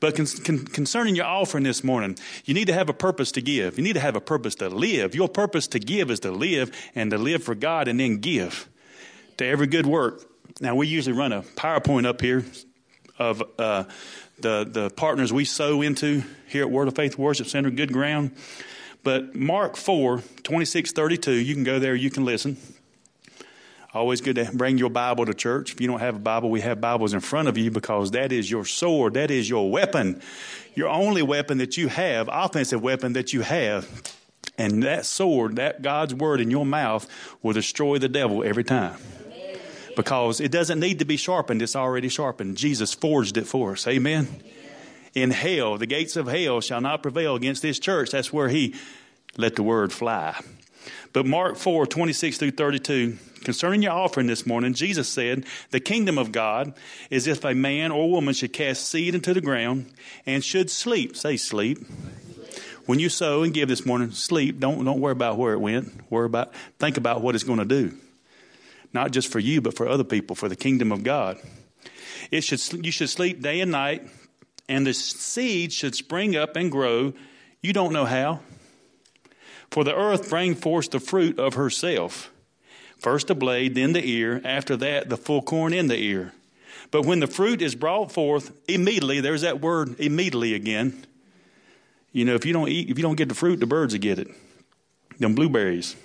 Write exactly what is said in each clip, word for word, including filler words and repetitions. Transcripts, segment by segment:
But con- con- concerning your offering this morning, you need to have a purpose to give. You need to have a purpose to live. Your purpose to give is to live and to live for God and then give to every good work. Now, we usually run a PowerPoint up here of uh, the, the partners we sow into here at Word of Faith Worship Center, Good Ground. But Mark four, twenty-six, thirty-two, you can go there, you can listen. Always good to bring your Bible to church. If you don't have a Bible, we have Bibles in front of you because that is your sword. That is your weapon. Your only weapon that you have, offensive weapon that you have. And that sword, that God's word in your mouth will destroy the devil every time. Because it doesn't need to be sharpened. It's already sharpened. Jesus forged it for us. Amen. In hell, the gates of hell shall not prevail against this church. That's where he let the word fly. But Mark four, twenty-six through thirty-two, concerning your offering this morning, Jesus said, the kingdom of God is if a man or woman should cast seed into the ground and should sleep. Say sleep. When you sow and give this morning, sleep. Don't, don't worry about where it went. Worry about, think about what it's going to do. Not just for you, but for other people, for the kingdom of God. It should, you should sleep day and night, and the seed should spring up and grow. You don't know how. For the earth bring forth the fruit of herself. First the blade, then the ear. After that, the full corn in the ear. But when the fruit is brought forth, immediately, there's that word immediately again. You know, if you don't eat, if you don't get the fruit, the birds will get it. Them blueberries.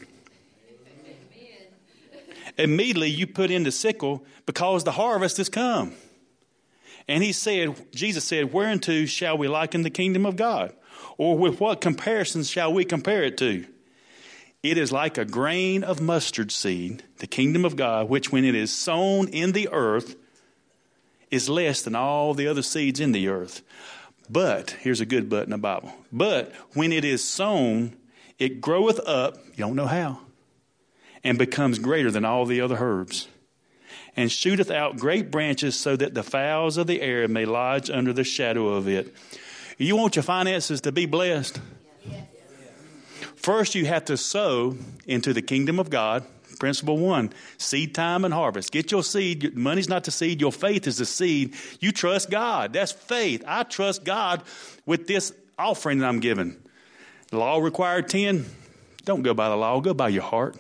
Immediately you put in the sickle because the harvest has come. And he said, Jesus said, whereunto shall we liken the kingdom of God? Or with what comparisons shall we compare it to? It is like a grain of mustard seed, the kingdom of God, which when it is sown in the earth is less than all the other seeds in the earth. But, here's a good but in the Bible. But when it is sown, it groweth up, you don't know how, and becomes greater than all the other herbs, and shooteth out great branches so that the fowls of the air may lodge under the shadow of it. You want your finances to be blessed? First, you have to sow into the kingdom of God. Principle one, seed time and harvest. Get your seed. Money's not the seed. Your faith is the seed. You trust God. That's faith. I trust God with this offering that I'm giving. The law required ten. Don't go by the law. Go by your heart.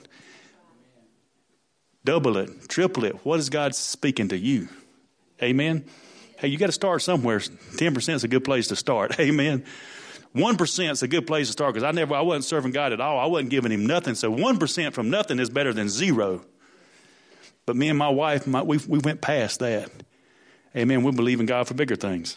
Double it, triple it. What is God speaking to you? Amen. Hey, you got to start somewhere. ten percent is a good place to start. Amen. one percent is a good place to start because I never, I wasn't serving God at all. I wasn't giving him nothing. So one percent from nothing is better than zero. But me and my wife, my, we, we went past that. Amen. We believe in God for bigger things.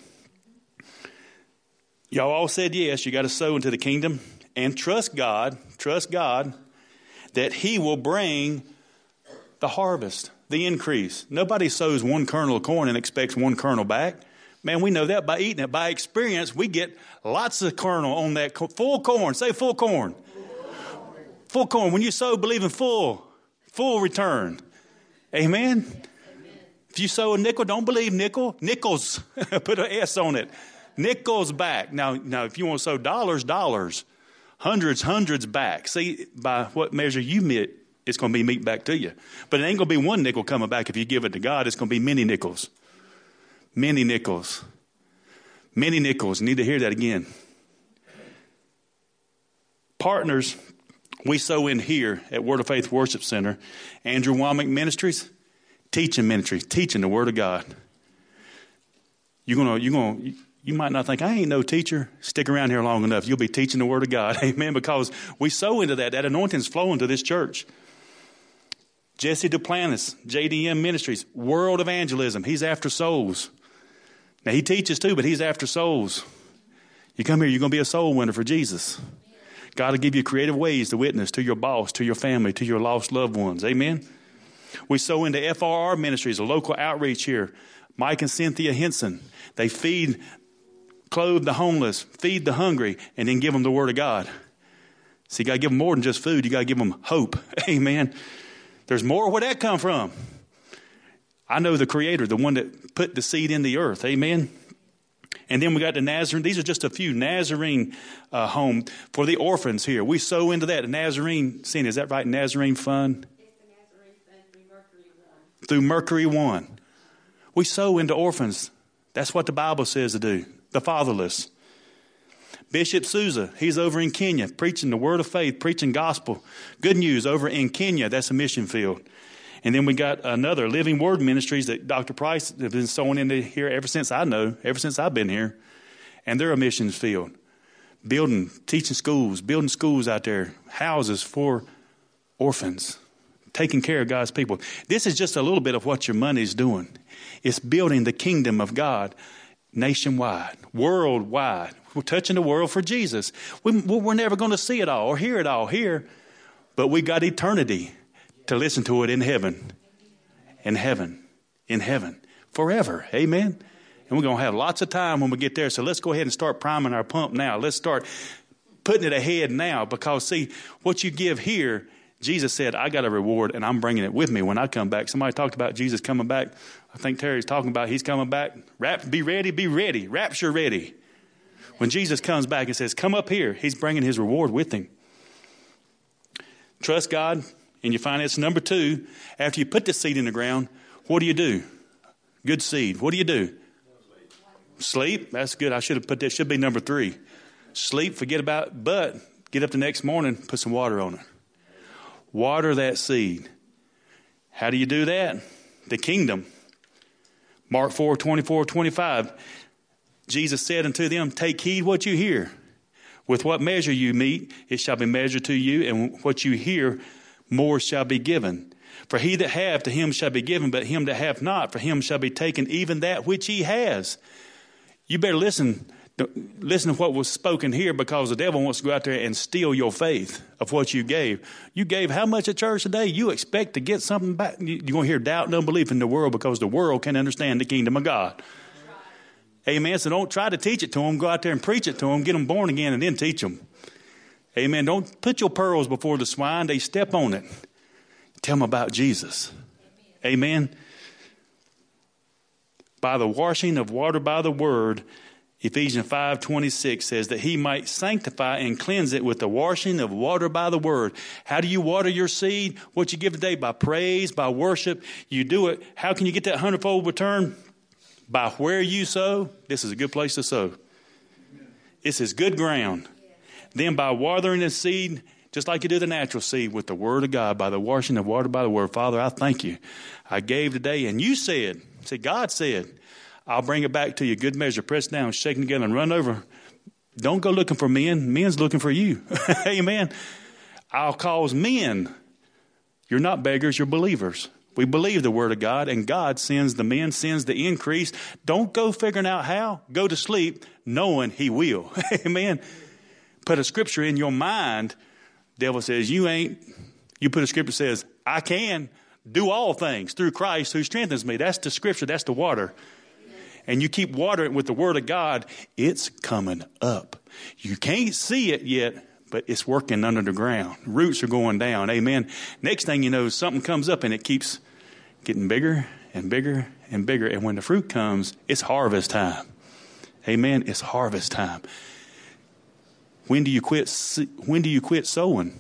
Y'all all said yes. You got to sow into the kingdom and trust God, trust God that he will bring the harvest, the increase. Nobody sows one kernel of corn and expects one kernel back. Man, we know that by eating it. By experience, we get lots of kernel on that co- full corn. Say full corn. Full corn. Full corn. When you sow, believe in full, full return. Amen? Amen. If you sow a nickel, don't believe nickel. Nickels. Put an S on it. Nickels back. Now, now, if you want to sow dollars, dollars. Hundreds, hundreds back. See, by what measure you meet, it's going to be meat back to you. But it ain't going to be one nickel coming back if you give it to God. It's going to be many nickels. Many nickels. Many nickels. You need to hear that again. Partners, we sow in here at Word of Faith Worship Center. Andrew Womack Ministries, teaching ministries, teaching the Word of God. You're gonna, you're gonna, you might not think, I ain't no teacher. Stick around here long enough. You'll be teaching the Word of God. Amen. Because we sow into that. That anointing's flowing to this church. Jesse Duplantis, J D M Ministries, World Evangelism. He's after souls. Now, he teaches too, but he's after souls. You come here, you're going to be a soul winner for Jesus. God will give you creative ways to witness to your boss, to your family, to your lost loved ones. Amen. We sow into F R R Ministries, a local outreach here. Mike and Cynthia Henson. They feed, clothe the homeless, feed the hungry, and then give them the Word of God. See, you got to give them more than just food. You got to give them hope. Amen. There's more. Where'd that come from? I know the Creator, the one that put the seed in the earth. Amen. And then we got the Nazarene. These are just a few Nazarene uh, home for the orphans here. We sow into that. The Nazarene, Cena, is that right? Nazarene Fund? It's the Nazarene Fund through Mercury One. Through Mercury One. We sow into orphans. That's what the Bible says to do. the fatherless. Bishop Souza, he's over in Kenya preaching the word of faith, preaching gospel. Good news over in Kenya. That's a mission field. And then we got another Living Word Ministries that Doctor Price has been sowing into here ever since I know, ever since I've been here. And they're a missions field. Building, teaching schools, building schools out there, houses for orphans, taking care of God's people. This is just a little bit of what your money's doing. It's building the kingdom of God nationwide, worldwide. We're touching the world for Jesus. We, we're never going to see it all or hear it all here, but we got eternity to listen to it in heaven, in heaven, in heaven, forever. Amen. And we're going to have lots of time when we get there. So let's go ahead and start priming our pump now. Let's start putting it ahead now, because see, what you give here, Jesus said, I got a reward and I'm bringing it with me when I come back. Somebody talked about Jesus coming back. I think Terry's talking about he's coming back. Rap, be ready, be ready. Rapture ready. When Jesus comes back and says, come up here, he's bringing his reward with him. Trust God in your finance. Number two, after you put the seed in the ground, what do you do? Good seed. What do you do? Sleep. That's good. I should have put that. Should be number three. Sleep, forget about it, but get up the next morning, put some water on it. Water that seed. How do you do that? The kingdom. Mark four, twenty-four, twenty-five. Jesus said unto them, take heed what you hear. With what measure you meet, it shall be measured to you, and what you hear, more shall be given. For he that hath, to him shall be given, but him that hath not, for him shall be taken even that which he has. You better listen, listen to what was spoken here, because the devil wants to go out there and steal your faith of what you gave. You gave how much at church today? You expect to get something back. You're going to hear doubt and unbelief in the world, because the world can't understand the kingdom of God. Amen. So don't try to teach it to them. Go out there and preach it to them. Get them born again and then teach them. Amen. Don't put your pearls before the swine. They step on it. Tell them about Jesus. Amen. By the washing of water by the word, Ephesians five twenty-six says that he might sanctify and cleanse it with the washing of water by the word. How do you water your seed? What you give today? By praise, by worship. You do it. How can you get that hundredfold return? By where you sow. This is a good place to sow. This is good ground. Then by watering the seed, just like you do the natural seed, with the word of God, by the washing of water by the word. Father, I thank you. I gave today, and you said, say, God said, I'll bring it back to you. Good measure, pressed down, shaken together, and run over. Don't go looking for men. Men's looking for you. Amen. I'll cause men. You're not beggars, you're believers. We believe the word of God, and God sends the men, sends the increase. Don't go figuring out how. Go to sleep knowing he will. Amen. Put a scripture in your mind. Devil says, you ain't. You put a scripture that says, I can do all things through Christ who strengthens me. That's the scripture. That's the water. And you keep watering it with the word of God, it's coming up. You can't see it yet, but it's working under the ground. Roots are going down. Amen. Next thing you know, something comes up and it keeps getting bigger and bigger and bigger. And when the fruit comes, it's harvest time. Amen. It's harvest time. When do you quit? When do you quit sowing?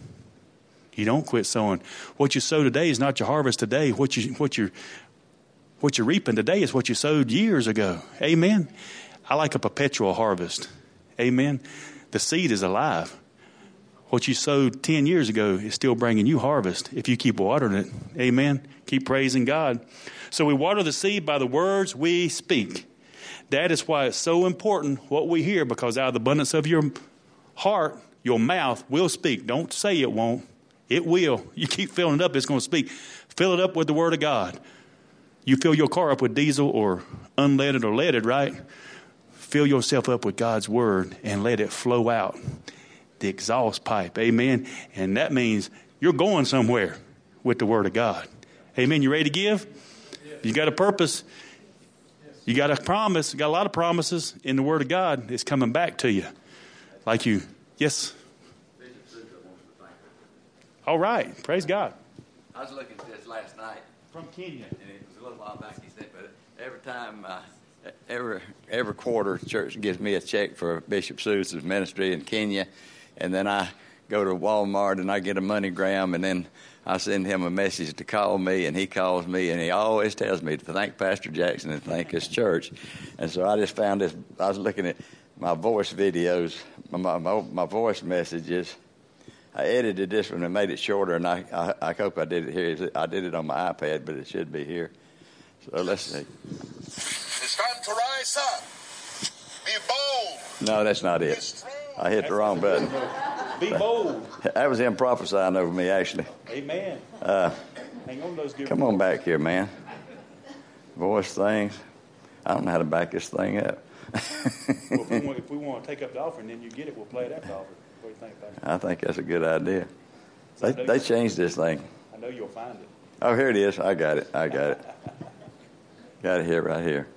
You don't quit sowing. What you sow today is not your harvest today. What you what you what you're reaping today is what you sowed years ago. Amen. I like a perpetual harvest. Amen. The seed is alive. What you sowed ten years ago is still bringing you harvest if you keep watering it. Amen. Keep praising God. So we water the seed by the words we speak. That is why it's so important what we hear, because out of the abundance of your heart, your mouth will speak. Don't say it won't. It will. You keep filling it up, it's going to speak. Fill it up with the word of God. You fill your car up with diesel or unleaded or leaded, right? Fill yourself up with God's word and let it flow out. The exhaust pipe. Amen. And that means you're going somewhere with the word of God. Amen. You ready to give? You got a purpose. You got a promise. You got a lot of promises in the word of God. It's coming back to you. Like you. Yes. All right. Praise God. I was looking at this last night. From Kenya. And it was a little while back, he said, but every time, uh, every every quarter, church gives me a check for Bishop Sousa's ministry in Kenya. And then I go to Walmart and I get a MoneyGram, and then I send him a message to call me, and he calls me, and he always tells me to thank Pastor Jackson and thank his church. And so I just found this. I was looking at my voice videos, my, my, my voice messages. I edited this one and made it shorter, and I, I, I hope I did it here. I did it on my iPad, but it should be here. So let's see. It's time to rise up. Be bold. No, that's not it. I hit the wrong button. Be bold. That was him prophesying over me, actually. Amen. Uh, Hang on those good come on back here, man. Voice things. I don't know how to back this thing up. Well, if, we want, if we want to take up the offering, then you get it. We'll play it after the offering. What do you think, Pastor? I think that's a good idea. They, they changed this thing. I know you'll find it. Oh, here it is. I got it. I got it. Got it here, right here.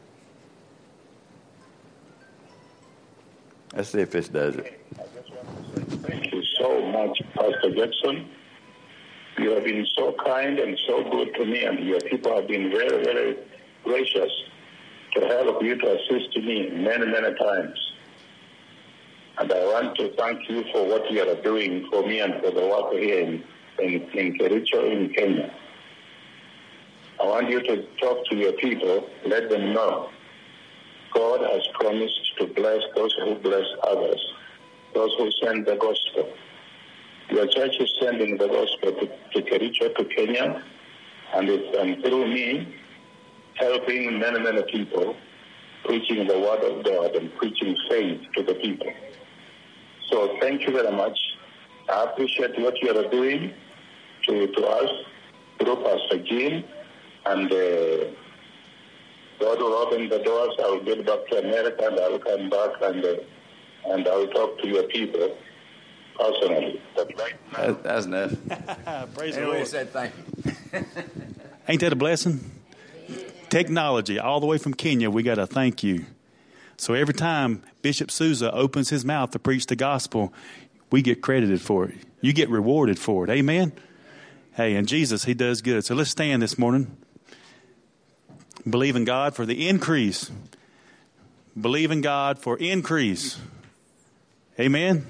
Let's see if this does it. Thank you so much, Pastor Jackson. You have been so kind and so good to me, and your people have been very, very gracious to help you to assist me many, many times. And I want to thank you for what you are doing for me and for the work here in, in, in Kericho in Kenya. I want you to talk to your people, let them know God has promised to bless those who bless others, those who send the gospel. Your church is sending the gospel to, to Kericho, to Kenya, and, it's, and through me, helping many, many people, preaching the word of God and preaching faith to the people. So thank you very much. I appreciate what you are doing to, to us through Pastor Jim, and uh, God will open the doors. I will get back to America, and I will come back, and uh, and I will talk to your people personally. But right now, That, that's enough. Praise the Anyway, Lord. said thank you. Ain't that a blessing? Technology, all the way from Kenya, we got to thank you. So every time Bishop Sousa opens his mouth to preach the gospel, we get credited for it. You get rewarded for it. Amen? Hey, and Jesus, he does good. So let's stand this morning. Believe in God for the increase. Believe in God for increase. Amen?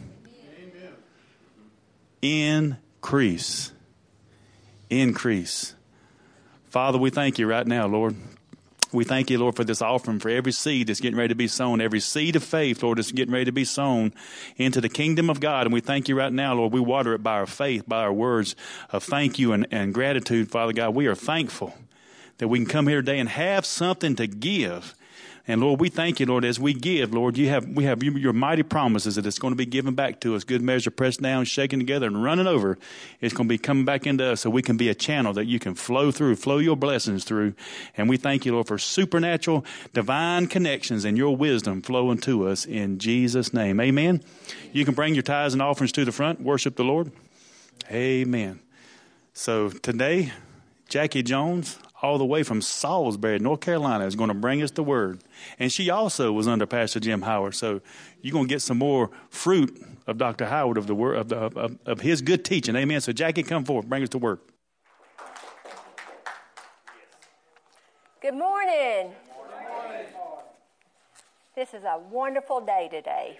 Amen. Increase. Increase. Father, we thank you right now, Lord. We thank you, Lord, for this offering, for every seed that's getting ready to be sown, every seed of faith, Lord, that's getting ready to be sown into the kingdom of God. And we thank you right now, Lord. We water it by our faith, by our words of thank you and, and gratitude, Father God. We are thankful that we can come here today and have something to give. And Lord, we thank you, Lord, as we give, Lord, you have we have your mighty promises that it's going to be given back to us, good measure, pressed down, shaken together, and running over. It's going to be coming back into us so we can be a channel that you can flow through, flow your blessings through. And we thank you, Lord, for supernatural, divine connections and your wisdom flowing to us in Jesus' name. Amen. You can bring your tithes and offerings to the front, worship the Lord. Amen. So today, Jackie Jones, all the way from Salisbury, North Carolina, is going to bring us the word. And she also was under Pastor Jim Howard. So you're going to get some more fruit of Doctor Howard, of the word, of, the, of, of his good teaching. Amen. So Jackie, come forward. Bring us to work. Good morning. Good morning. This is a wonderful day today.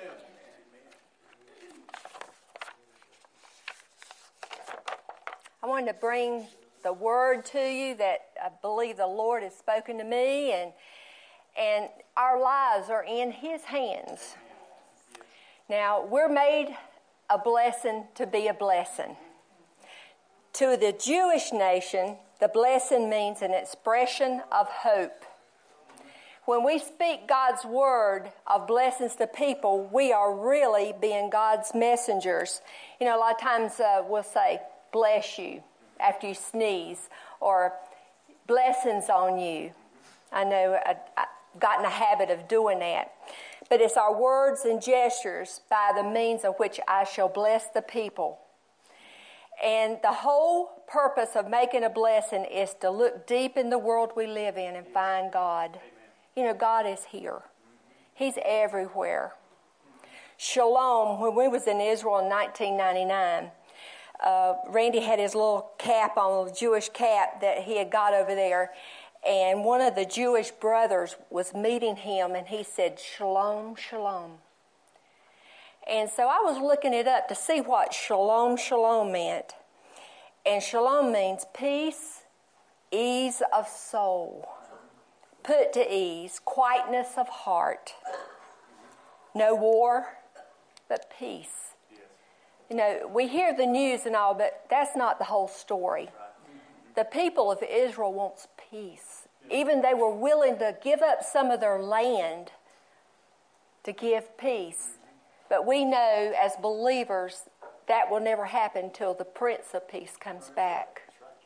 I wanted to bring the word to you that I believe the Lord has spoken to me, and and our lives are in His hands. Now, we're made a blessing to be a blessing. To the Jewish nation, the blessing means an expression of hope. When we speak God's word of blessings to people, we are really being God's messengers. You know, a lot of times uh, we'll say, bless you, after you sneeze, or blessings on you. I know I, I've gotten a habit of doing that. But it's our words and gestures by the means of which I shall bless the people. And the whole purpose of making a blessing is to look deep in the world we live in and find God. Amen. You know, God is here. He's everywhere. Shalom, when we was in Israel in nineteen ninety-nine, Uh, Randy had his little cap on, a Jewish cap that he had got over there, and one of the Jewish brothers was meeting him, and he said, "Shalom, shalom." And so I was looking it up to see what shalom, shalom meant. And shalom means peace, ease of soul, put to ease, quietness of heart. No war, but peace. You know, we hear the news and all, but that's not the whole story. The people of Israel wants peace. Even they were willing to give up some of their land to give peace. But we know as believers that will never happen till the Prince of Peace comes back.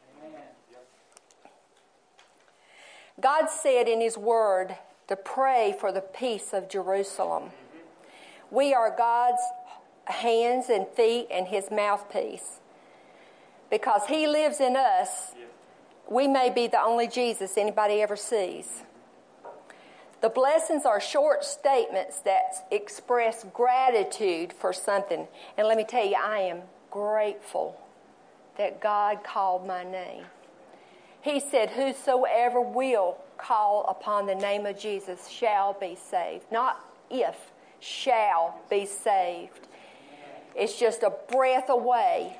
God said in His Word to pray for the peace of Jerusalem. We are God's hands and feet and His mouthpiece. Because He lives in us, we may be the only Jesus anybody ever sees. The blessings are short statements that express gratitude for something. And let me tell you, I am grateful that God called my name. He said, whosoever will call upon the name of Jesus shall be saved. Not if, shall be saved. It's just a breath away.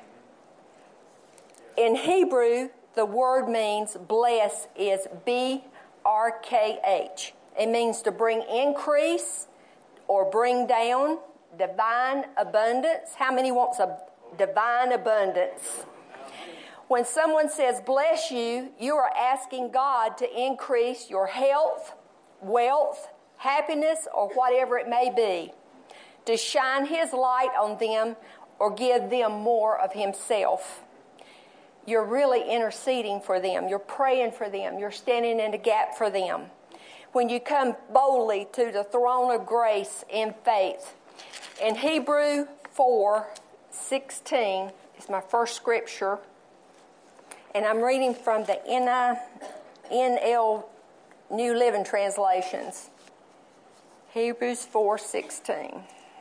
In Hebrew, the word means bless is B R K H. It means to bring increase or bring down, divine abundance. How many wants a divine abundance? When someone says bless you, you are asking God to increase your health, wealth, happiness, or whatever it may be, to shine His light on them or give them more of Himself. You're really interceding for them. You're praying for them. You're standing in the gap for them. When you come boldly to the throne of grace in faith. In Hebrew four sixteen is my first scripture. And I'm reading from the N L New Living Translations. Hebrews four sixteen.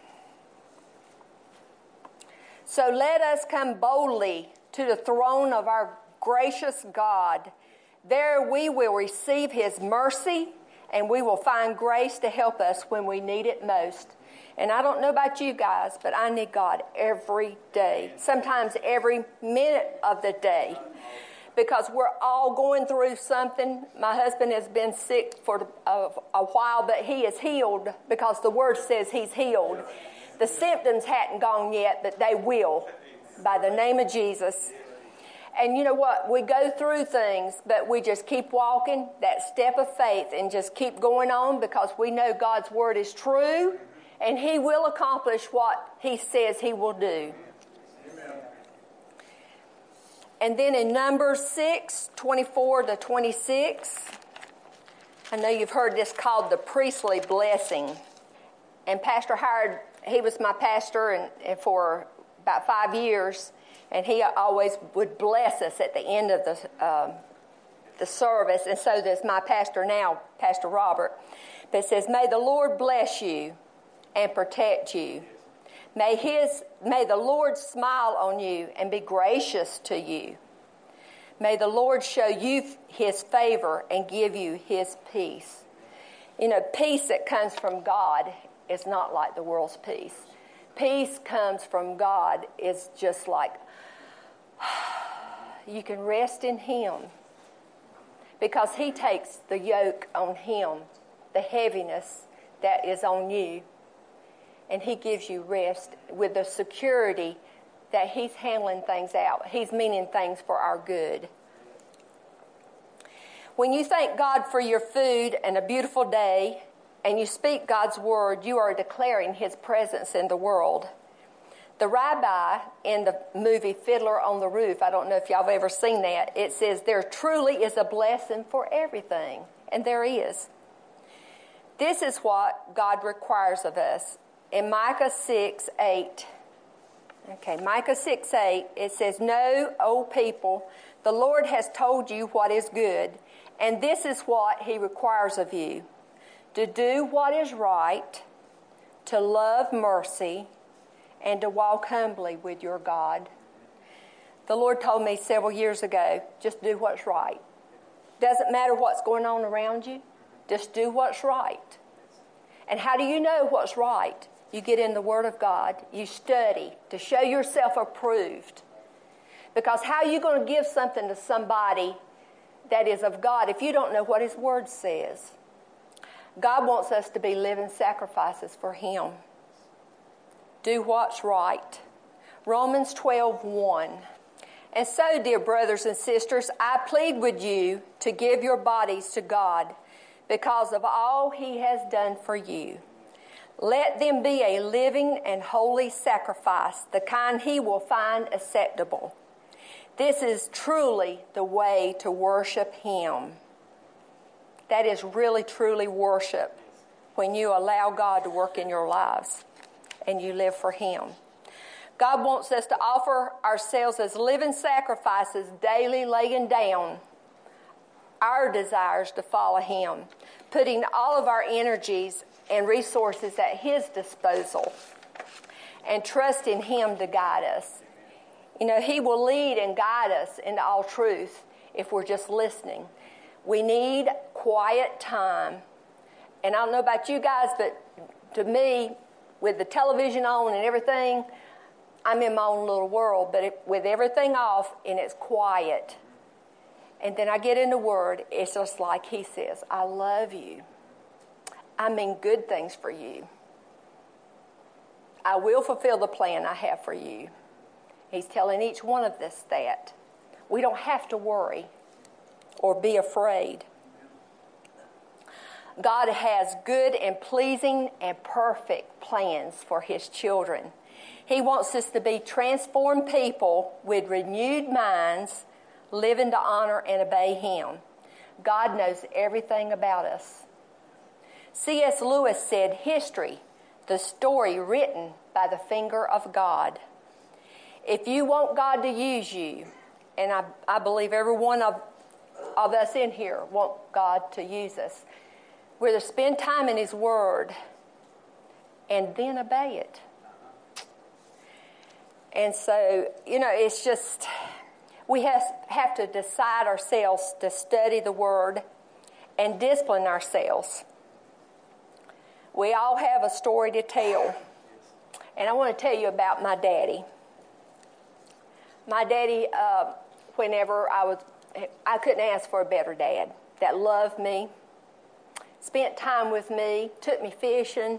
So let us come boldly to the throne of our gracious God. There we will receive His mercy, and we will find grace to help us when we need it most. And I don't know about you guys, but I need God every day. Sometimes every minute of the day. Because we're all going through something. My husband has been sick for a, a while, but he is healed because the Word says he's healed. The symptoms hadn't gone yet, but they will by the name of Jesus. And you know what? We go through things, but we just keep walking that step of faith and just keep going on because we know God's Word is true and He will accomplish what He says He will do. And then in Numbers six, twenty-four to twenty-six, I know you've heard this called the priestly blessing. And Pastor Howard, he was my pastor and, and for about five years, and he always would bless us at the end of the um, the service, and so does my pastor now, Pastor Robert. But it says, may the Lord bless you and protect you. May his, may the Lord smile on you and be gracious to you. May the Lord show you His favor and give you His peace. You know, peace that comes from God is not like the world's peace. Peace comes from God is just like, you can rest in Him because He takes the yoke on Him, the heaviness that is on you. And He gives you rest with the security that He's handling things out. He's meaning things for our good. When you thank God for your food and a beautiful day, and you speak God's word, you are declaring His presence in the world. The rabbi in the movie Fiddler on the Roof, I don't know if y'all have ever seen that, it says there truly is a blessing for everything. And there is. This is what God requires of us. In Micah six eight, okay, Micah six eight, it says, know, O people, the Lord has told you what is good, and this is what He requires of you, to do what is right, to love mercy, and to walk humbly with your God. The Lord told me several years ago, just do what's right. Doesn't matter what's going on around you, just do what's right. And how do you know what's right? You get in the Word of God. You study to show yourself approved. Because how are you going to give something to somebody that is of God if you don't know what His Word says? God wants us to be living sacrifices for Him. Do what's right. Romans twelve one. And so, dear brothers and sisters, I plead with you to give your bodies to God because of all He has done for you. Let them be a living and holy sacrifice, the kind He will find acceptable. This is truly the way to worship Him. That is really, truly worship when you allow God to work in your lives and you live for Him. God wants us to offer ourselves as living sacrifices, daily laying down our desires to follow Him, putting all of our energies and resources at His disposal, and trusting Him to guide us. You know, He will lead and guide us into all truth if we're just listening. We need quiet time. And I don't know about you guys, but to me, with the television on and everything, I'm in my own little world. But it, with everything off and it's quiet, and then I get in the Word, it's just like He says, I love you. I mean good things for you. I will fulfill the plan I have for you. He's telling each one of us that. We don't have to worry or be afraid. God has good and pleasing and perfect plans for His children. He wants us to be transformed people with renewed minds, living to honor and obey Him. God knows everything about us. C S Lewis said, history, the story written by the finger of God. If you want God to use you, and I, I believe every one of, of us in here want God to use us, we're to spend time in His Word and then obey it. And so, you know, it's just, we have, have to decide ourselves to study the Word and discipline ourselves. We all have a story to tell. And I want to tell you about my daddy. My daddy, uh, whenever I was, I couldn't ask for a better dad that loved me, spent time with me, took me fishing,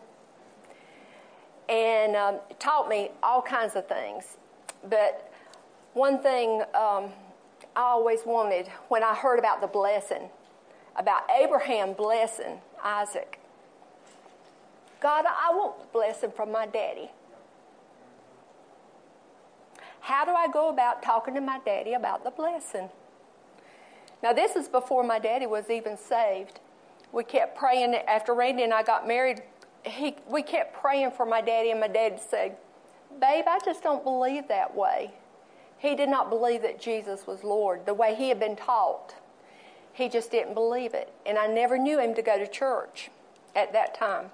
and um, taught me all kinds of things. But one thing um, I always wanted, when I heard about the blessing, about Abraham blessing Isaac, God, I want the blessing from my daddy. How do I go about talking to my daddy about the blessing? Now, this is before my daddy was even saved. We kept praying. After Randy and I got married, he, we kept praying for my daddy, and my dad said, babe, I just don't believe that way. He did not believe that Jesus was Lord the way he had been taught. He just didn't believe it. And I never knew him to go to church at that time.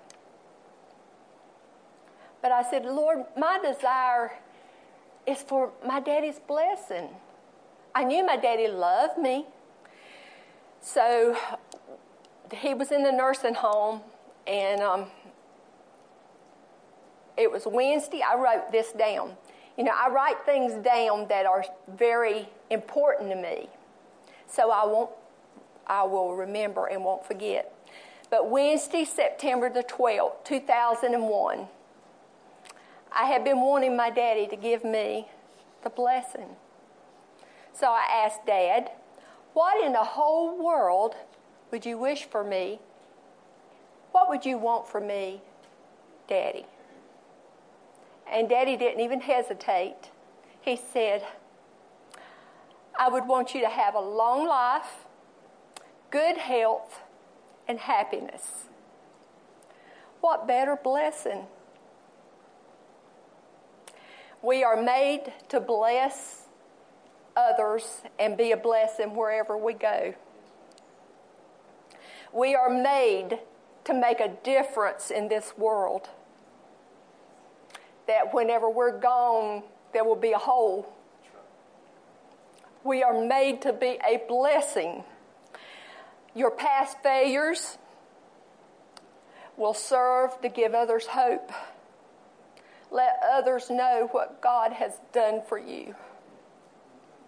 But I said, Lord, my desire is for my daddy's blessing. I knew my daddy loved me. So he was in the nursing home, and um, it was Wednesday. I wrote this down. You know, I write things down that are very important to me, so I won't, I will remember and won't forget. But Wednesday, September the twelfth, two thousand one, I had been wanting my daddy to give me the blessing. So I asked Dad, what in the whole world would you wish for me? What would you want for me, Daddy? And Daddy didn't even hesitate. He said, I would want you to have a long life, good health, and happiness. What better blessing? We are made to bless others and be a blessing wherever we go. We are made to make a difference in this world. That whenever we're gone, there will be a hole. We are made to be a blessing. Your past failures will serve to give others hope. Let others know what God has done for you.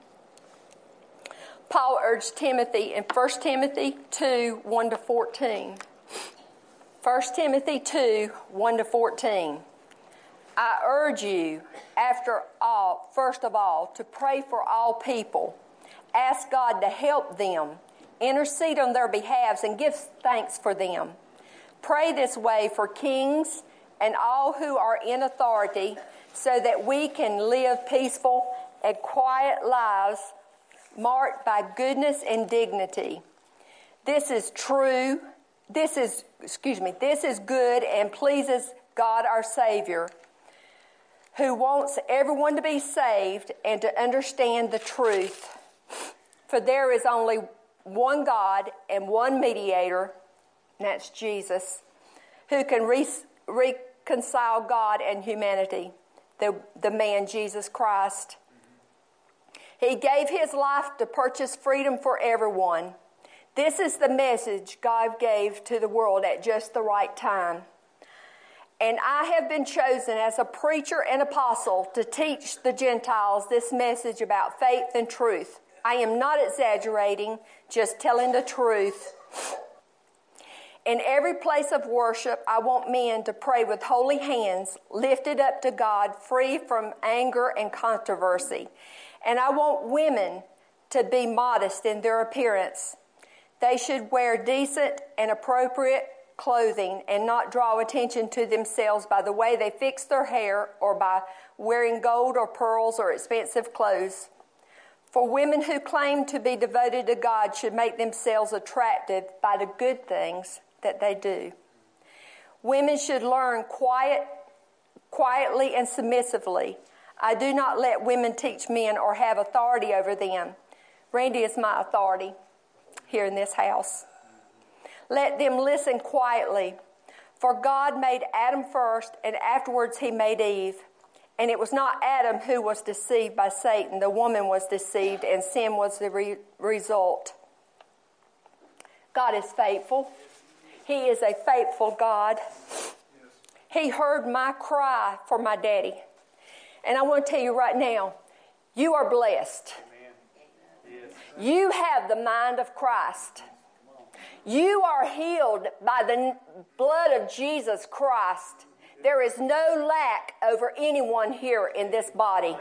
Paul urged Timothy in First Timothy two, one to fourteen. First Timothy two, one to fourteen. I urge you, after all, first of all, to pray for all people. Ask God to help them, intercede on their behalves, and give thanks for them. Pray this way for kings and all who are in authority, so that we can live peaceful and quiet lives marked by goodness and dignity. This is true. This is, excuse me, this is good and pleases God our Savior, who wants everyone to be saved and to understand the truth. For there is only one God and one mediator, and that's Jesus, who can re- reconcile God and humanity, the, the man Jesus Christ. He gave his life to purchase freedom for everyone. This is the message God gave to the world at just the right time. And I have been chosen as a preacher and apostle to teach the Gentiles this message about faith and truth. I am not exaggerating, just telling the truth. In every place of worship, I want men to pray with holy hands lifted up to God, free from anger and controversy. And I want women to be modest in their appearance. They should wear decent and appropriate clothing and not draw attention to themselves by the way they fix their hair or by wearing gold or pearls or expensive clothes. For women who claim to be devoted to God should make themselves attractive by the good things that they do. Women should learn quiet, quietly and submissively. I do not let women teach men or have authority over them. Randy is my authority here in this house. Let them listen quietly. For God made Adam first, and afterwards he made Eve. And it was not Adam who was deceived by Satan. The woman was deceived, and sin was the re- result. God is faithful. He is a faithful God. He heard my cry for my daddy. And I want to tell you right now, you are blessed. You have the mind of Christ. You are healed by the blood of Jesus Christ. There is no lack over anyone here in this body.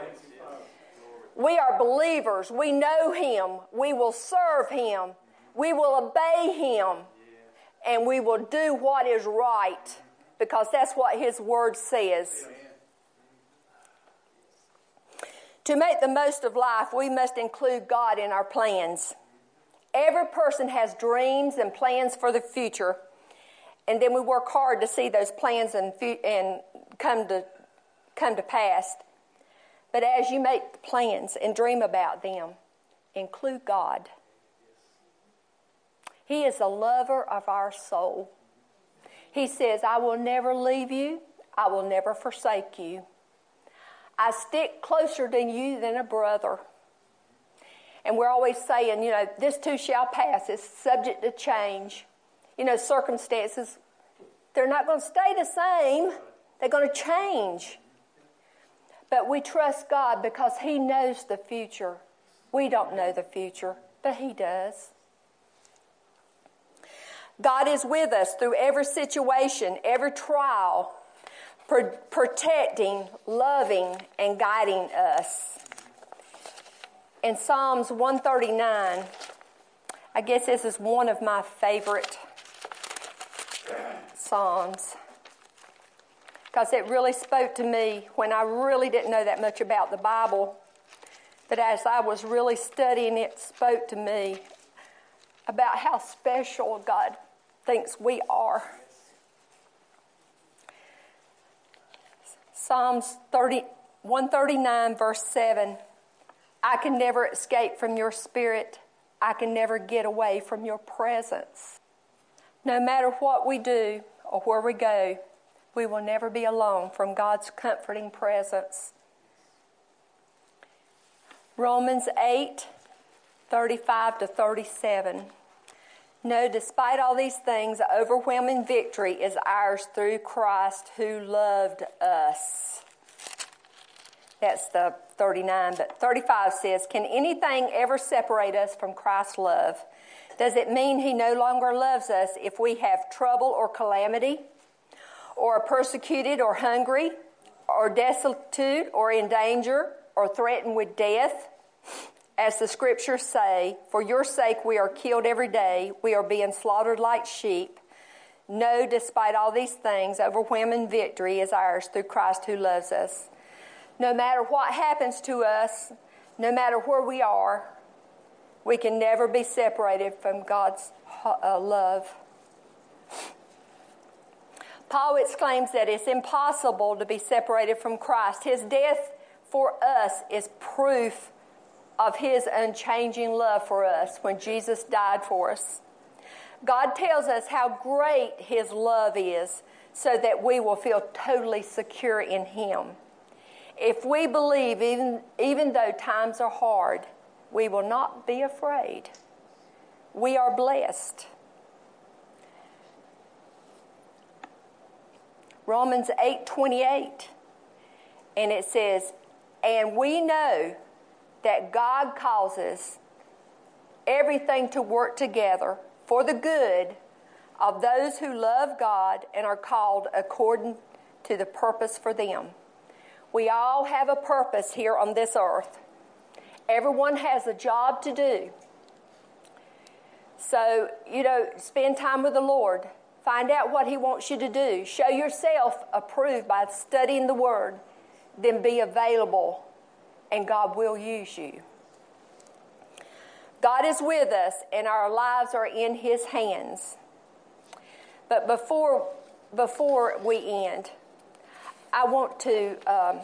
We are believers. We know Him. We will serve Him. We will obey Him. And we will do what is right, because that's what His Word says. To make the most of life, we must include God in our plans. Every person has dreams and plans for the future, and then we work hard to see those plans and, and come to come to pass. But as you make plans and dream about them, include God. He is the lover of our soul. He says, I will never leave you. I will never forsake you. I stick closer to you than a brother. And we're always saying, you know, this too shall pass. It's subject to change. You know, circumstances, they're not going to stay the same. They're going to change. But we trust God because He knows the future. We don't know the future, but He does. God is with us through every situation, every trial, pro- protecting, loving, and guiding us. In Psalms one thirty-nine, I guess this is one of my favorite Psalms, because it really spoke to me when I really didn't know that much about the Bible. But as I was really studying it, it spoke to me about how special God thinks we are. Psalms one thirty-nine, verse seven. I can never escape from your spirit. I can never get away from your presence. No matter what we do or where we go, we will never be alone from God's comforting presence. Romans eight, thirty-five to thirty-seven. No, despite all these things, overwhelming victory is ours through Christ who loved us. That's the thirty-nine, but thirty-five says, can anything ever separate us from Christ's love? Does it mean he no longer loves us if we have trouble or calamity, or are persecuted or hungry, or destitute or in danger, or threatened with death? As the scriptures say, for your sake we are killed every day, we are being slaughtered like sheep. No, despite all these things, overwhelming victory is ours through Christ who loves us. No matter what happens to us, no matter where we are, we can never be separated from God's uh, love. Paul exclaims that it's impossible to be separated from Christ. His death for us is proof of his unchanging love for us when Jesus died for us. God tells us how great his love is so that we will feel totally secure in him. If we believe, even, even though times are hard, we will not be afraid. We are blessed. Romans eight twenty-eight, and it says, and we know that God causes everything to work together for the good of those who love God and are called according to the purpose for them. We all have a purpose here on this earth. Everyone has a job to do. So, you know, spend time with the Lord. Find out what he wants you to do. Show yourself approved by studying the Word. Then be available, and God will use you. God is with us, and our lives are in his hands. But before, before we end, I want to um,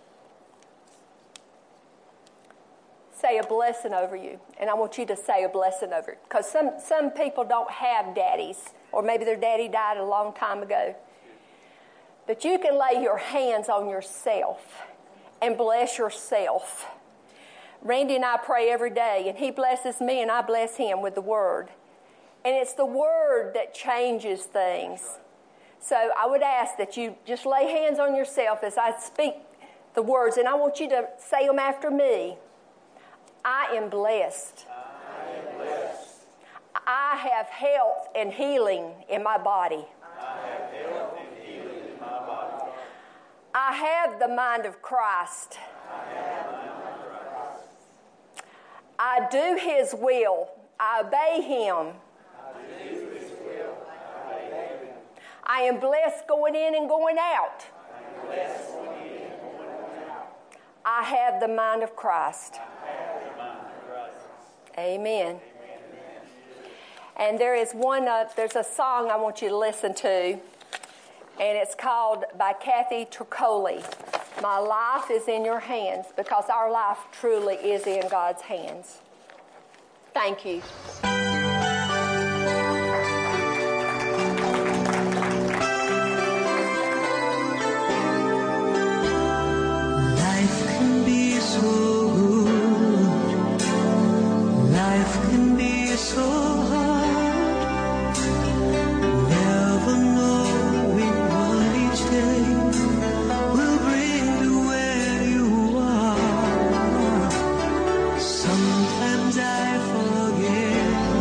say a blessing over you. And I want you to say a blessing over it. Because some, some people don't have daddies. Or maybe their daddy died a long time ago. But you can lay your hands on yourself and bless yourself. Randy and I pray every day, and he blesses me and I bless him with the Word. And it's the Word that changes things. So I would ask that you just lay hands on yourself as I speak the words, and I want you to say them after me. I am blessed. I am blessed. I have health and healing in my body. I have health and healing in my body. I have the mind of Christ. I have the mind of Christ. I do his will. I obey him. I do his will. I obey him. I am blessed going in and going out. I am blessed going in and going out. I have the mind of Christ. I have the mind of Christ. Amen. And there is one, uh, there's a song I want you to listen to, and it's called by Kathy Tricoli, My Life is in Your Hands, because our life truly is in God's hands. Thank you. Life can be so good. Life can be so hard. Never knowing what each day will bring to where you are. Sometimes I forget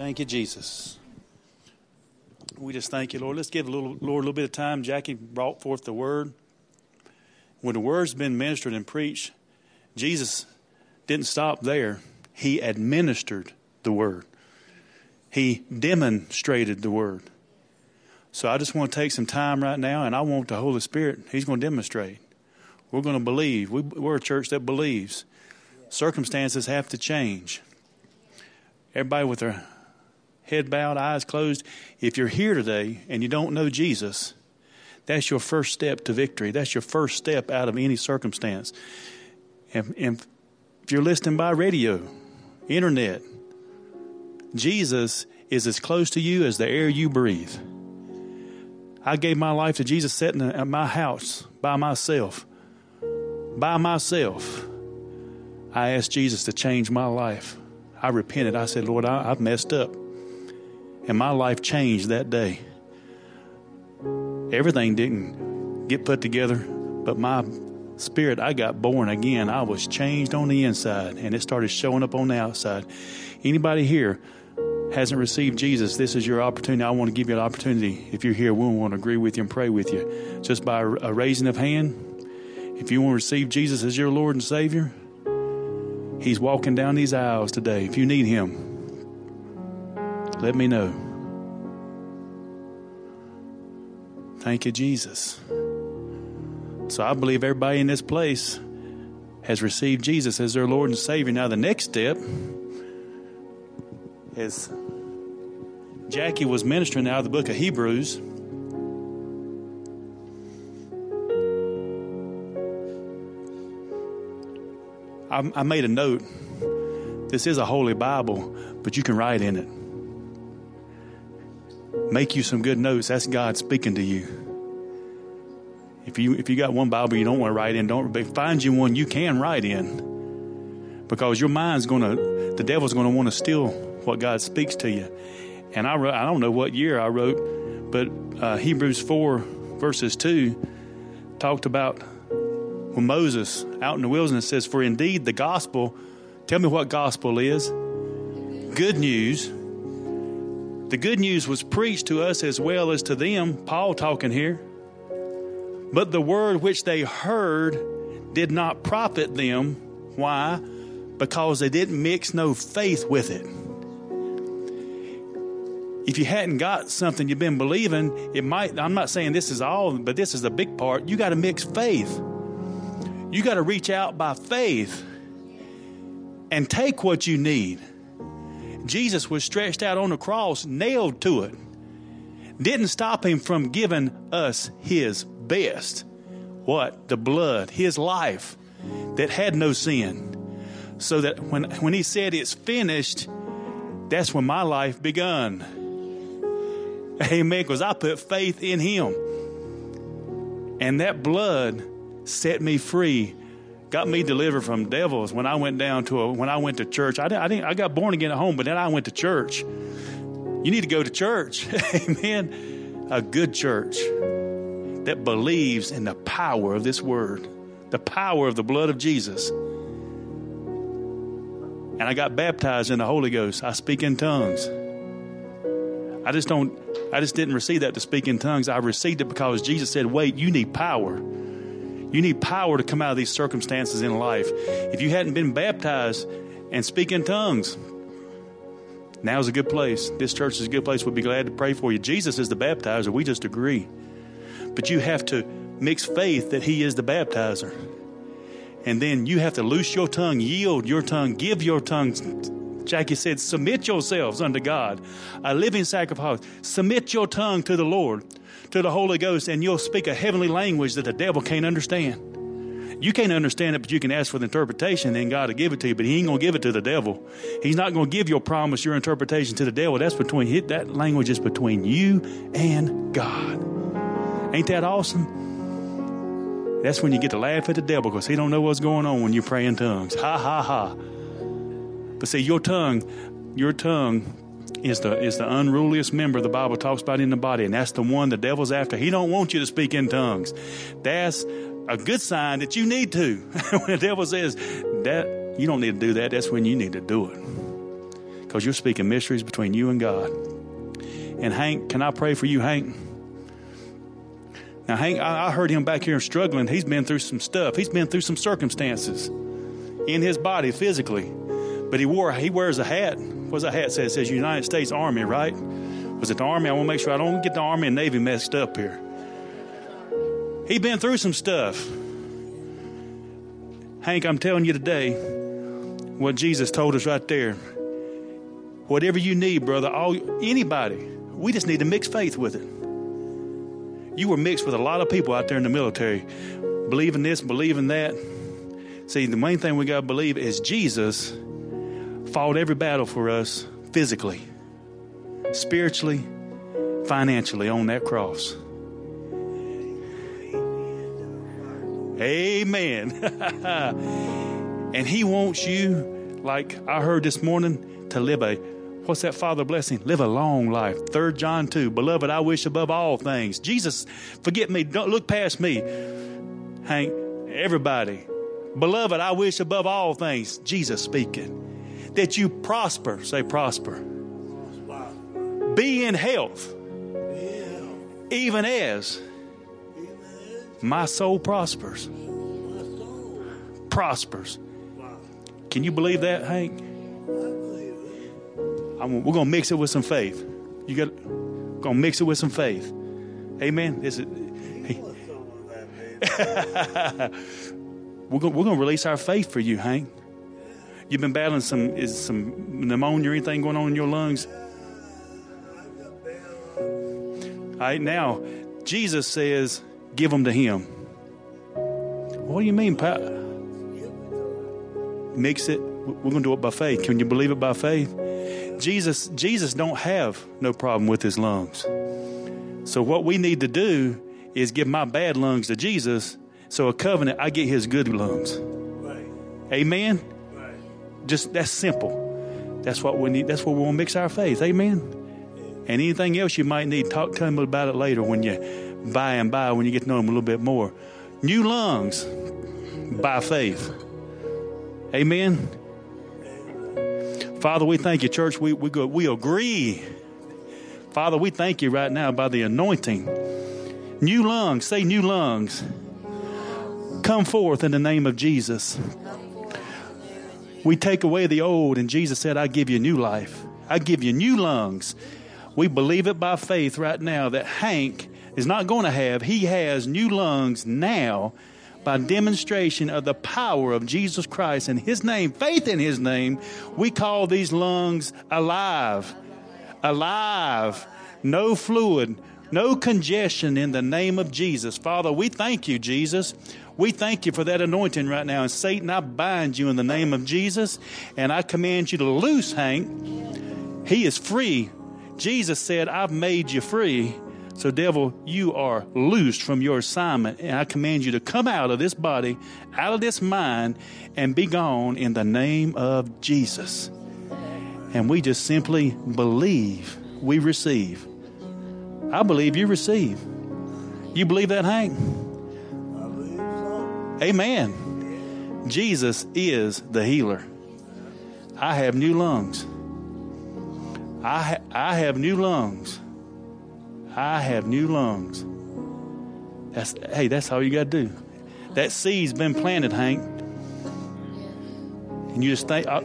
Thank you, Jesus. We just thank you, Lord. Let's give a little, Lord, a little bit of time. Jackie brought forth the word. When the word's been ministered and preached, Jesus didn't stop there. He administered the word. He demonstrated the word. So I just want to take some time right now, and I want the Holy Spirit, He's going to demonstrate. We're going to believe. We, we're a church that believes. Circumstances have to change. Everybody with their head bowed, eyes closed. If you're here today and you don't know Jesus, that's your first step to victory. That's your first step out of any circumstance. And, and if you're listening by radio, internet, Jesus is as close to you as the air you breathe. I gave my life to Jesus sitting at my house by myself. By myself. I asked Jesus to change my life. I repented. I said, Lord, I, I've messed up. And my life changed that day. Everything didn't get put together, but my spirit, I got born again. I was changed on the inside, and it started showing up on the outside. Anybody here hasn't received Jesus, this is your opportunity. I want to give you an opportunity. If you're here, we want to agree with you and pray with you. Just by a raising of hand, if you want to receive Jesus as your Lord and Savior, He's walking down these aisles today. If you need Him, let me know. Thank you, Jesus. So I believe everybody in this place has received Jesus as their Lord and Savior. Now the next step is Jackie was ministering out of the book of Hebrews. I, I made a note. This is a holy Bible, but you can write in it. Make you some good notes. That's God speaking to you. If you if you got one Bible you don't want to write in, don't find you one you can write in, because your mind's gonna, the devil's gonna want to steal what God speaks to you. And I wrote, I don't know what year I wrote, but uh, Hebrews four verses two talked about when Moses out in the wilderness says, "For indeed the gospel," tell me what gospel is. Good news. The good news was preached to us as well as to them. Paul talking here. But the word which they heard did not profit them. Why? Because they didn't mix no faith with it. If you hadn't got something you've been believing, it might, I'm not saying this is all, but this is the big part. You got to mix faith. You got to reach out by faith and take what you need. Jesus was stretched out on the cross, nailed to it. Didn't stop Him from giving us His best. What? The blood, His life that had no sin. So that when, when He said it's finished, that's when my life begun. Amen. Because I put faith in Him. And that blood set me free. Got me delivered from devils. When I went down to a, when I went to church, I didn't, I didn't, I got born again at home, but then I went to church. You need to go to church. Amen. A good church that believes in the power of this word, the power of the blood of Jesus. And I got baptized in the Holy Ghost. I speak in tongues. I just don't, I just didn't receive that to speak in tongues. I received it because Jesus said, wait, you need power. You need power to come out of these circumstances in life. If you hadn't been baptized and speak in tongues, now's a good place. This church is a good place. We'll be glad to pray for you. Jesus is the baptizer. We just agree. But you have to mix faith that He is the baptizer. And then you have to loose your tongue, yield your tongue, give your tongue. Jackie said, submit yourselves unto God, a living sacrifice. Submit your tongue to the Lord, to the Holy Ghost, and you'll speak a heavenly language that the devil can't understand. You can't understand it, but you can ask for the interpretation, and God will give it to you, but He ain't going to give it to the devil. He's not going to give your promise, your interpretation to the devil. That's between, that language is between you and God. Ain't that awesome? That's when you get to laugh at the devil, because he don't know what's going on when you pray in tongues. Ha, ha, ha. But see, your tongue, your tongue is the is the unruliest member the Bible talks about in the body, and that's the one the devil's after. He don't want you to speak in tongues. That's a good sign that you need to. When the devil says that you don't need to do that, that's when you need to do it. because you're speaking mysteries between you and God. And Hank, can I pray for you, Hank? Now, Hank, I, I heard him back here struggling. He's been through some stuff. He's been through some circumstances in his body physically. But he wore he wears a hat. What's that hat say? It says United States Army, right? Was it the Army? I want to make sure I don't get the Army and Navy messed up here. He's been through some stuff. Hank, I'm telling you today what Jesus told us right there. Whatever you need, brother, all anybody, we just need to mix faith with it. You were mixed with a lot of people out there in the military, believing this, believing that. See, the main thing we got to believe is Jesus fought every battle for us physically, spiritually, financially on that cross. Amen. And he wants you, like I heard this morning, to live a, what's that Father blessing? Live a long life. Third John two, beloved, I wish above all things. Jesus, forget me. Don't look past me. Hank, everybody. Beloved, I wish above all things, Jesus speaking, that you prosper, say prosper. Be in health, even as my soul prospers. Prospers. Can you believe that, Hank? I'm, we're going to mix it with some faith. You got going to mix it with some faith. Amen. This is, hey. we're going we're going to release our faith for you, Hank. You've been battling some is some pneumonia or anything going on in your lungs? All right, now Jesus says, give them to him. What do you mean, Pat? Mix it. We're going to do it by faith. Can you believe it by faith? Jesus, Jesus don't have no problem with his lungs. So what we need to do is give my bad lungs to Jesus. So a covenant, I get his good lungs. Right. Amen. Right. Just that's simple. That's what we need. That's where we want to mix our faith. Amen. And anything else you might need, talk to him about it later when you by and by when you get to know him a little bit more. New lungs by faith. Amen. Father, we thank you, church. We we go, we agree. Father, we thank you right now by the anointing. New lungs, say new lungs. Come forth in the name of Jesus. We take away the old, and Jesus said, I give you new life. I give you new lungs. We believe it by faith right now that Hank is not going to have. He has new lungs now by demonstration of the power of Jesus Christ and his name, faith in his name. We call these lungs alive, alive, no fluid, no congestion in the name of Jesus. Father, we thank you, Jesus. We thank you for that anointing right now. And Satan, I bind you in the name of Jesus, and I command you to loose Hank. He is free. Jesus said, I've made you free. So, devil, you are loosed from your assignment, and I command you to come out of this body, out of this mind, and be gone in the name of Jesus. And we just simply believe we receive. I believe you receive. You believe that, Hank? I believe so. Amen. Jesus is the healer. I have new lungs. I ha- I have new lungs. I have new lungs. That's hey, that's all you got to do. That seed's been planted, Hank. And you just think, uh,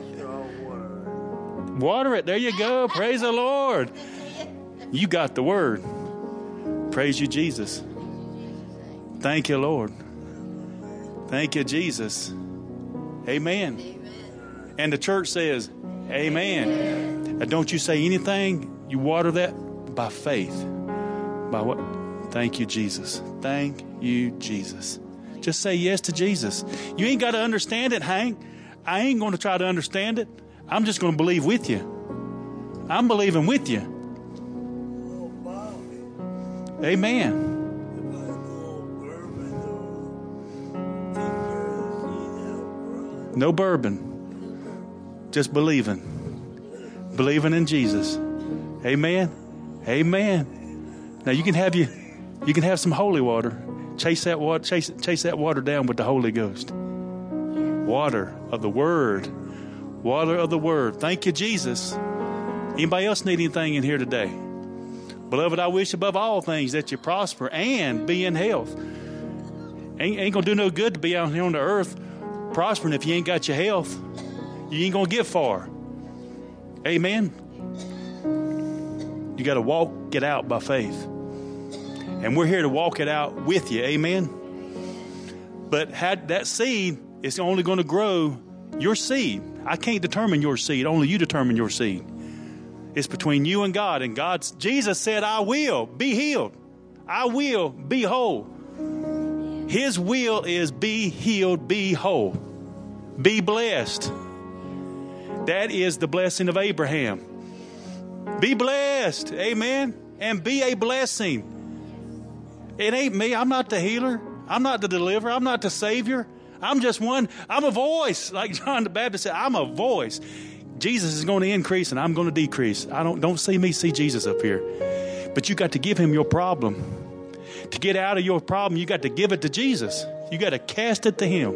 water it. There you go. Praise the Lord. You got the word. Praise you, Jesus. Thank you, Lord. Thank you, Jesus. Amen. And the church says, amen. And don't you say anything. You water that by faith. By what? Thank you, Jesus. Thank you, Jesus. Just say yes to Jesus. You ain't got to understand it, Hank. I ain't going to try to understand it. I'm just going to believe with you. I'm believing with you. Amen. No bourbon. Just believing. Believing in Jesus. Amen. Amen. Now you can have you, you can have some holy water. Chase that water, chase, chase that water down with the Holy Ghost. Water of the Word. Water of the Word. Thank you, Jesus. Anybody else need anything in here today? Beloved, I wish above all things that you prosper and be in health. Ain't, ain't going to do no good to be out here on the earth prospering if you ain't got your health. You ain't going to get far. Amen? You got to walk it out by faith. And we're here to walk it out with you. Amen? But had that seed is only going to grow your seed. I can't determine your seed. Only you determine your seed. It's between you and God. And God's, Jesus said, I will be healed. I will be whole. His will is be healed, be whole, be blessed. That is the blessing of Abraham. Be blessed. Amen. And be a blessing. It ain't me. I'm not the healer. I'm not the deliverer. I'm not the savior. I'm just one. I'm a voice. Like John the Baptist said, I'm a voice. Jesus is going to increase and I'm going to decrease. I don't, don't see me see Jesus up here. But you got to give him your problem. To get out of your problem, you got to give it to Jesus. You got to cast it to him.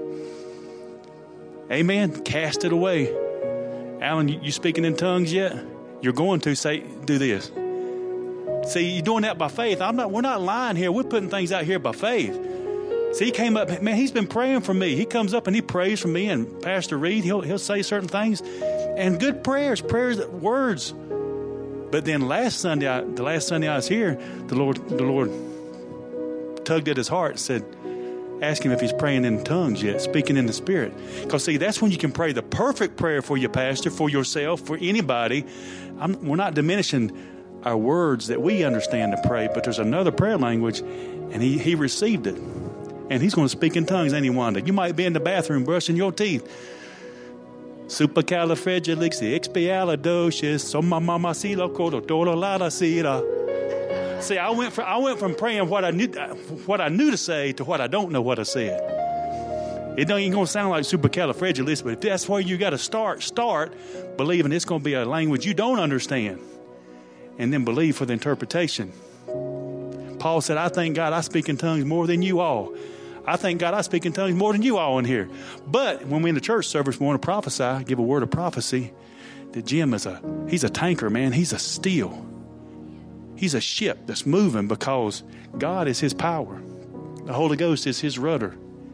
Amen. Cast it away. Alan, you, you speaking in tongues yet? You're going to say, do this. See, you're doing that by faith. I'm not, we're not lying here. We're putting things out here by faith. See, he came up, man, he's been praying for me. He comes up and he prays for me, and Pastor Reed, he'll, he'll say certain things. And good prayers, prayers, words. But then last Sunday, I, the last Sunday I was here, the Lord, the Lord tugged at his heart and said, ask him if he's praying in tongues yet, speaking in the Spirit. Because, see, that's when you can pray the perfect prayer for your pastor, for yourself, for anybody. I'm, we're not diminishing our words that we understand to pray, but there's another prayer language, and he, he received it. And he's going to speak in tongues any wonder. You might be in the bathroom brushing your teeth. Supercalifragilisticexpialidocious. See, I went from I went from praying what I knew what I knew to say to what I don't know what I said. It don't even gonna sound like supercalifragilistic, but if that's where you got to start, start believing it's going to be a language you don't understand, and then believe for the interpretation. Paul said, "I thank God I speak in tongues more than you all. I thank God I speak in tongues more than you all in here." But when we in the church service, we want to prophesy, give a word of prophecy. That Jim is a he's a tanker, man. He's a steel. He's a ship that's moving because God is his power. The Holy Ghost is his rudder.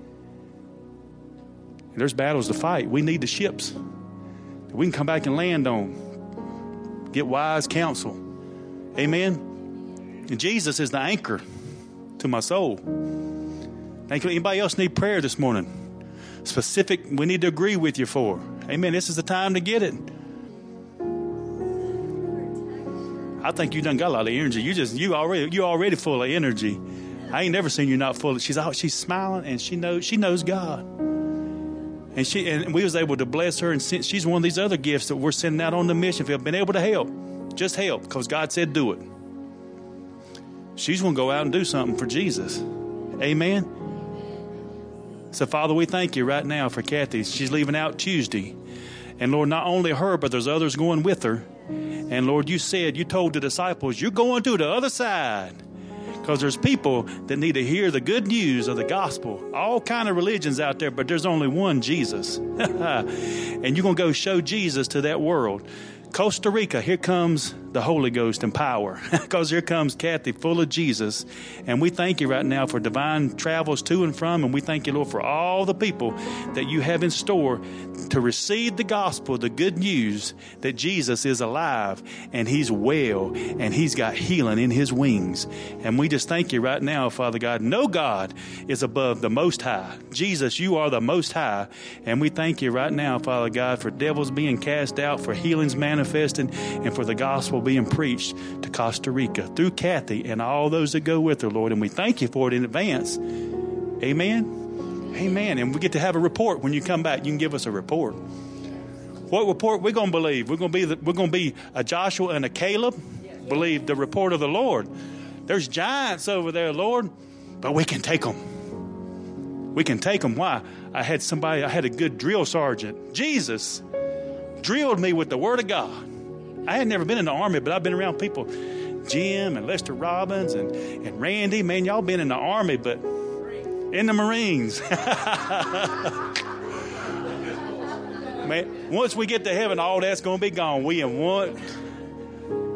And there's battles to fight. We need the ships that we can come back and land on. Get wise counsel. Amen. And Jesus is the anchor to my soul. Thank you. Anybody else need prayer this morning? Specific, we need to agree with you for. Amen. This is the time to get it. I think you done got a lot of energy. You just you already you already full of energy. I ain't never seen you not full of. She's out. She's smiling and she knows she knows God. And she and we was able to bless her, and she's one of these other gifts that we're sending out on the mission field. Been able to help, just help, because God said do it. She's going to go out and do something for Jesus. Amen. So Father, we thank you right now for Kathy. She's leaving out Tuesday, and Lord, not only her, but there's others going with her. And Lord, you said, you told the disciples, you're going to the other side. Because there's people that need to hear the good news of the gospel. All kind of religions out there, but there's only one Jesus. And you're going to go show Jesus to that world. Costa Rica, here comes the Holy Ghost and power, because here comes Kathy full of Jesus. And we thank you right now for divine travels to and from, and we thank you, Lord, for all the people that you have in store to receive the gospel, the good news that Jesus is alive and he's well and he's got healing in his wings. And we just thank you right now, Father God. No God is above the Most High. Jesus, you are the Most High. And we thank you right now, Father God, for devils being cast out, for healings manifested, and for the gospel being preached to Costa Rica through Kathy and all those that go with her, Lord. And we thank you for it in advance. Amen. Amen. And we get to have a report when you come back. You can give us a report. What report we're going to believe? We're going to be the, we're going to be a Joshua and a Caleb. Believe the report of the Lord. There's giants over there, Lord, but we can take them. We can take them. Why? I had somebody. I had a good drill sergeant. Jesus drilled me with the Word of God. I had never been in the Army, but I've been around people, Jim and Lester Robbins and, and Randy. Man, y'all been in the Army, but in the Marines. Man, once we get to heaven, all that's going to be gone. We in one.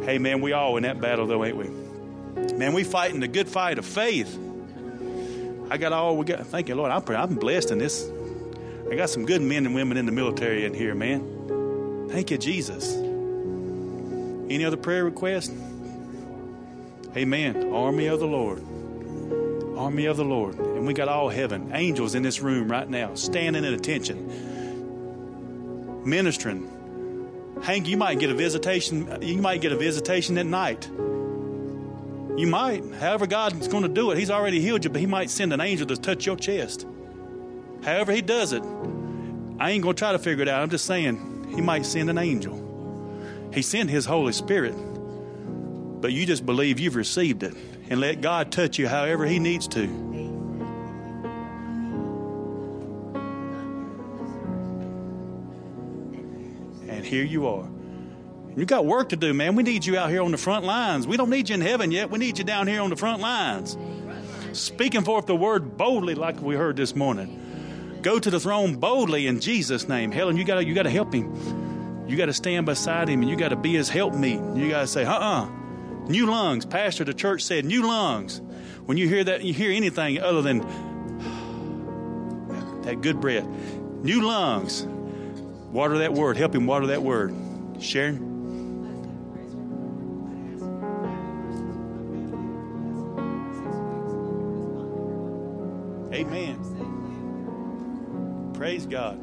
Hey, man, we all in that battle, though, ain't we? Man, we fighting the good fight of faith. I got all we got. Thank you, Lord. I'm, I'm blessed in this. I got some good men and women in the military in here, man. Thank you, Jesus. Any other prayer requests? Amen. Army of the Lord. Army of the Lord. And we got all heaven. Angels in this room right now, standing at attention. Ministering. Hank, you might get a visitation. You might get a visitation at night. You might. However God's going to do it. He's already healed you, but he might send an angel to touch your chest. However he does it. I ain't going to try to figure it out. I'm just saying he might send an angel. He sent his Holy Spirit. But you just believe you've received it. And let God touch you however he needs to. And here you are. You got work to do, man. We need you out here on the front lines. We don't need you in heaven yet. We need you down here on the front lines. Speaking forth the word boldly like we heard this morning. Go to the throne boldly in Jesus' name. Helen, you got you got to help him. You got to stand beside him and you got to be his helpmeet. You got to say, uh-uh. New lungs. Pastor of the church said new lungs. When you hear that, you hear anything other than that good breath. New lungs. Water that word. Help him water that word. Sharon? Amen. Praise God.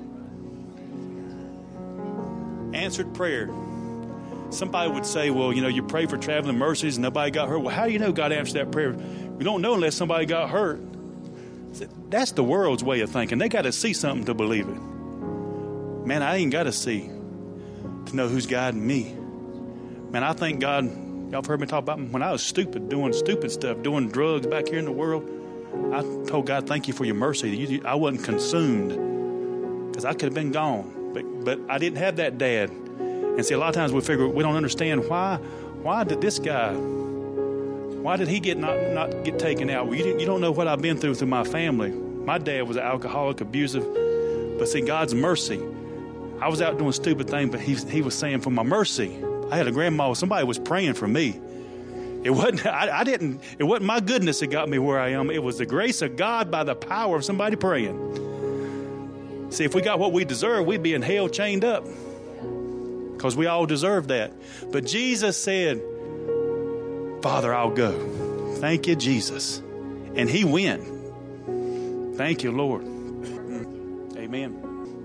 Answered prayer. Somebody would say, well, you know, you pray for traveling mercies and nobody got hurt. Well, how do you know God answered that prayer? We don't know unless somebody got hurt. That's the world's way of thinking. They got to see something to believe it. Man, I ain't got to see to know who's guiding me. Man, I thank God. Y'all have heard me talk about when I was stupid, doing stupid stuff, doing drugs back here in the world. I told God, thank you for your mercy. You, I wasn't consumed because I could have been gone. But, but I didn't have that dad. And see, a lot of times we figure we don't understand why. Why did this guy? Why did he get not not get taken out? Well, you didn't, you don't know what I've been through through my family. My dad was an alcoholic, abusive. But see, God's mercy. I was out doing stupid things, but he he was saying for my mercy. I had a grandma. Somebody was praying for me. It wasn't. I, I didn't. It wasn't my goodness that got me where I am. It was the grace of God by the power of somebody praying. See, if we got what we deserve, we'd be in hell chained up. Because we all deserve that. But Jesus said, Father, I'll go. Thank you, Jesus. And he went. Thank you, Lord. Amen.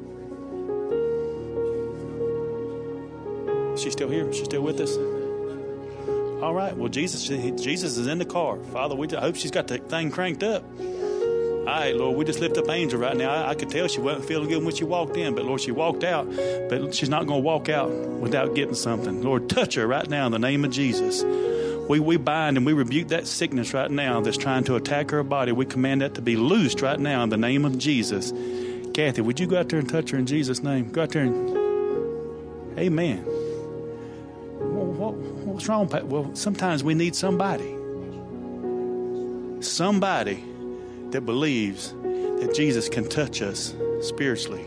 She's still here? She's still with us? All right. Well, Jesus, Jesus is in the car. Father, we I hope she's got the thing cranked up. All right, Lord, we just lift up Angel right now. I, I could tell she wasn't feeling good when she walked in, but Lord, she walked out. But she's not going to walk out without getting something. Lord, touch her right now in the name of Jesus. We, we bind and we rebuke that sickness right now that's trying to attack her body. We command that to be loosed right now in the name of Jesus. Kathy, would you go out there and touch her in Jesus' name? Go out there and... Amen. Well, what, what's wrong, Pat? Well, sometimes we need somebody. Somebody that believes that Jesus can touch us spiritually.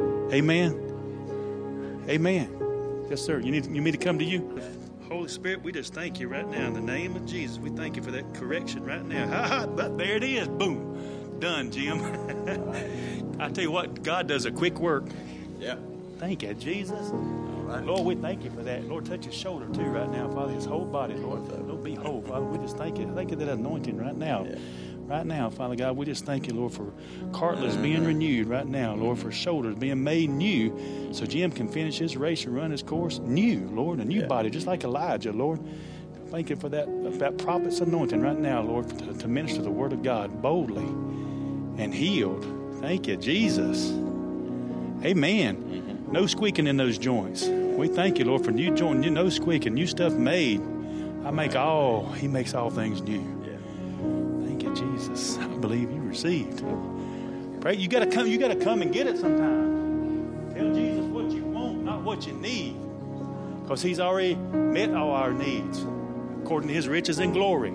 Amen. Amen. Yes, sir. You need you need to come to you. Holy Spirit, we just thank you right now in the name of Jesus. We thank you for that correction right now. Ha ha! But there it is. Boom. Done, Jim. I tell you what, God does a quick work. Yeah. Thank you, Jesus. Right. Lord, we thank you for that. Lord, touch his shoulder too right now, Father. His whole body, Lord. Lord, be whole, Father. We just thank you. Thank you for that anointing right now. Yeah. Right now, Father God, we just thank you, Lord, for cartilage being renewed right now, Lord, for shoulders being made new so Jim can finish his race and run his course new, Lord, a new yeah. body, just like Elijah, Lord. Thank you for that, that prophet's anointing right now, Lord, to, to minister the word of God boldly and healed. Thank you, Jesus. Amen. Mm-hmm. No squeaking in those joints. We thank you, Lord, for new joint, no squeaking, new stuff made. I make all, he makes all things new. Jesus, I believe you received. Pray. You gotta come. You gotta come and get it sometime. Tell Jesus what you want, not what you need, because He's already met all our needs according to His riches and glory.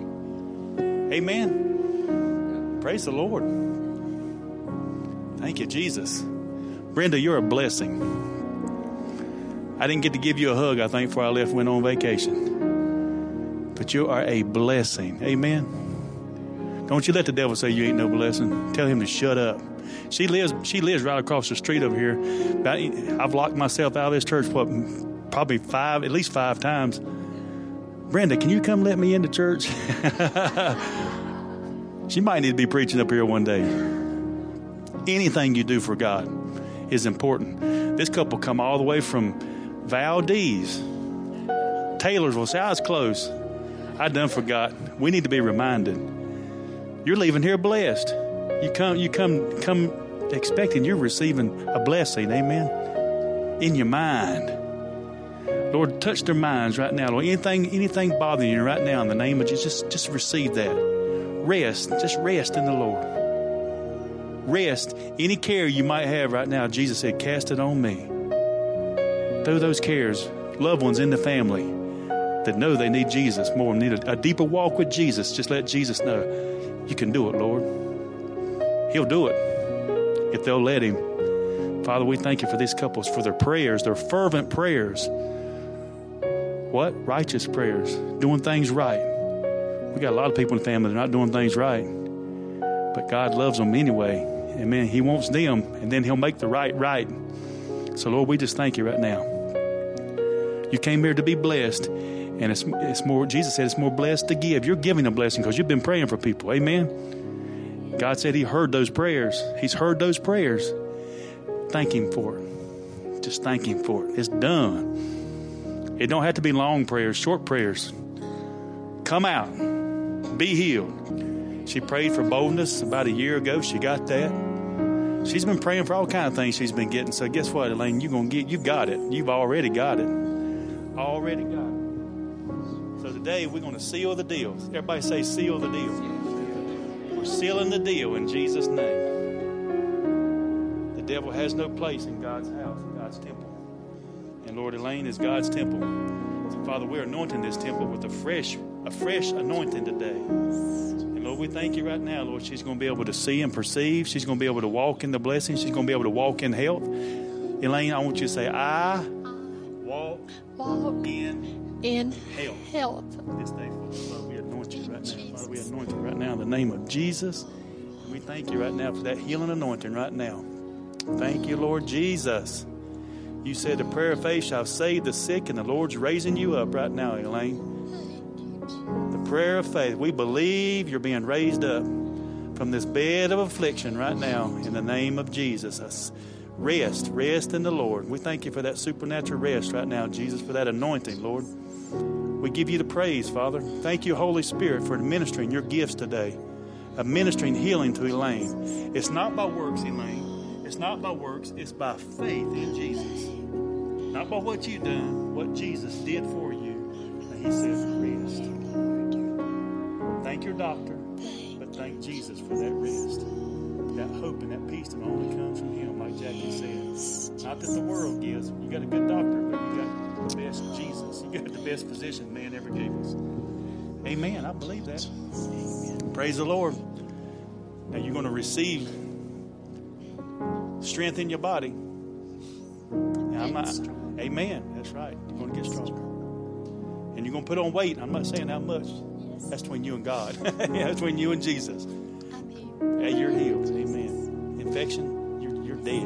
Amen. Praise the Lord. Thank you, Jesus. Brenda, you're a blessing. I didn't get to give you a hug. I think before I left, went on vacation. but you are a blessing. Amen. Don't you let the devil say you ain't no blessing. Tell him to shut up. She lives she lives right across the street over here. About, I've locked myself out of this church what, probably five, at least five times. Brenda, can you come let me into church? She might need to be preaching up here one day. Anything you do for God is important. This couple come all the way from Valdez. Taylorsville. See, I was close. I done forgot. We need to be reminded. You're leaving here blessed. You come, you come, come expecting you're receiving a blessing. Amen. In your mind. Lord, touch their minds right now. Lord, anything, anything bothering you right now in the name of Jesus, just, just receive that. Rest. Just rest in the Lord. Rest. Any care you might have right now, Jesus said, cast it on me. Throw those cares. Loved ones in the family that know they need Jesus more, need a, a deeper walk with Jesus. Just let Jesus know you can do it, Lord. He'll do it if they'll let him. Father, we thank you for these couples, for their prayers, their fervent prayers. What? Righteous prayers. Doing things right. We got a lot of people in the family that are not doing things right. But God loves them anyway. Amen. He wants them, and then he'll make the right right. So, Lord, we just thank you right now. You came here to be blessed, and it's, it's more, Jesus said it's more blessed to give. You're giving a blessing because you've been praying for people. Amen. God said he heard those prayers. He's heard those prayers. Thank him for it. Just thank him for it. It's done. It don't have to be long prayers, short prayers. Come out. Be healed. She prayed for boldness about a year ago. She got that. She's been praying for all kinds of things she's been getting. So guess what, Elaine? You're gonna get. You got it. You've already got it. Already got it. So today we're going to seal the deal. Everybody say, seal the deal. We're sealing the deal in Jesus' name. The devil has no place in God's house, in God's temple. And Lord, Elaine is God's temple. So Father, we're anointing this temple with a fresh, a fresh anointing today. And Lord, we thank you right now, Lord, she's going to be able to see and perceive. She's going to be able to walk in the blessing. She's going to be able to walk in health. Elaine, I want you to say, I walk, walk in, in health. health. This day, Father, we anoint you right now. Father, we anoint you right now in the name of Jesus. We thank you right now for that healing anointing right now. Thank you, Lord Jesus. You said the prayer of faith shall save the sick, and the Lord's raising you up right now, Elaine. The prayer of faith. We believe you're being raised up from this bed of affliction right now in the name of Jesus. Rest, rest in the Lord. We thank you for that supernatural rest right now, Jesus, for that anointing, Lord. We give you the praise, Father. Thank you, Holy Spirit, for administering your gifts today, administering healing to Elaine. It's not by works, Elaine. It's not by works. It's by faith in Jesus. Not by what you've done, what Jesus did for you. And he says, rest. Thank your doctor, but thank Jesus for that rest. That hope and that peace that only comes from him, like Jackie said. Not that the world gives. You got a good doctor, but you got the best Jesus. You got the best physician man ever gave us. Amen. I believe that. Amen. Praise the Lord. Now you're going to receive strength in your body. Now, I'm not, amen. That's right. You're going to get stronger. And you're going to put on weight. I'm not saying how much. That's between you and God. That's between you and Jesus. Hey, you're healed. Amen. Infection, you're, you're dead.